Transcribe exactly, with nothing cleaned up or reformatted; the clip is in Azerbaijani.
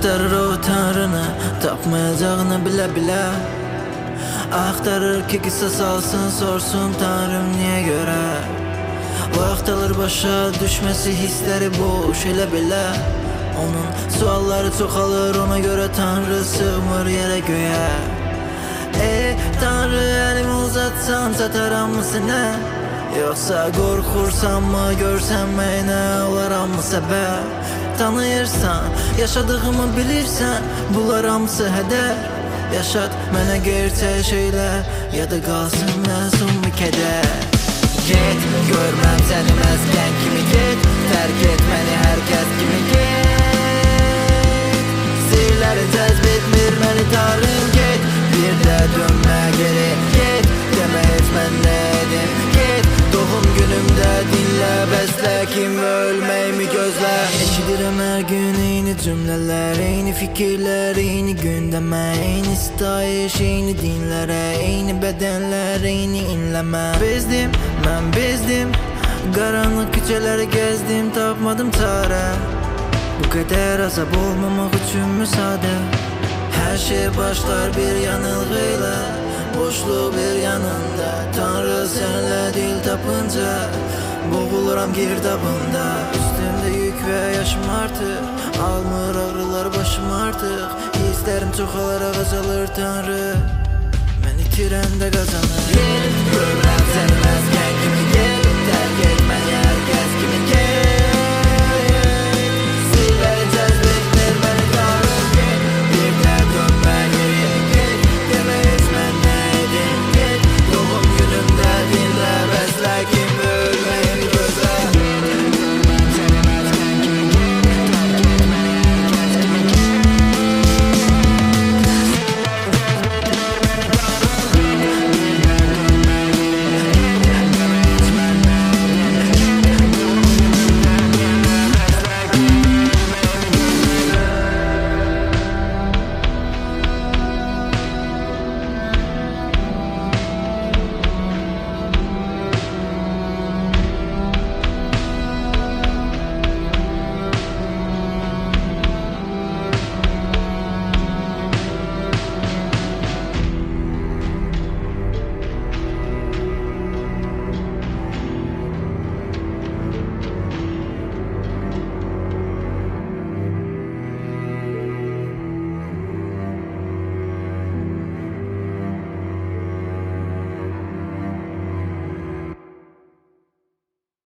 Axtarır o tanrını, tapmayacağını bile bile. Axtarır ki qisas alsın, sorsun tanrım niye göre. Vaxt alır başa düşməsi hissləri boş elə belə. Onun sualları çoxalır, ona görə tanrı sığmır yerə göyə. Ey tanrı, əlimi uzatsan çataram mı sənə? Yoxsa qorxursan mı, görsən mənə olaram mı səbəb? Tanıyırsan, yaşadığımı bilirsən, bunlar hamısı hədər. Yaşat mənə gerçək şeylər, ya da qalsın məsum bir kədər. Get, görməm səni məskən kimi get, tərk et məni hər kəs kimi get. Sirləri cəzb etmir məni tarım, get, bir də dönmə geri, get. Demə heç mən nə edim, get. Doğum günümdə dinlə, bəslə kim ölməyimi gözlə. Eşidirəm hər gün eyni cümlələr, eyni fikirlər, eyni gündəmə, eyni sitayiş, eyni dinlərə, eyni bədənlər, eyni inləmə. Bezdim, mən bezdim, qaranlıq küçələri gəzdim, tapmadım çarə. Bu qədər azab olmamaq üçün müsadə. Hər şey başlar bir yanılğıyla, boşluq bir yanında. Tanrı sənlə dil tapınca, boğuluram girdabında. Üstümdə yük və yaşım artıq, almır ağrılar başım artıq. Hisslərim çoxalaraq azalır tanrı, mən itirəndə qazanır.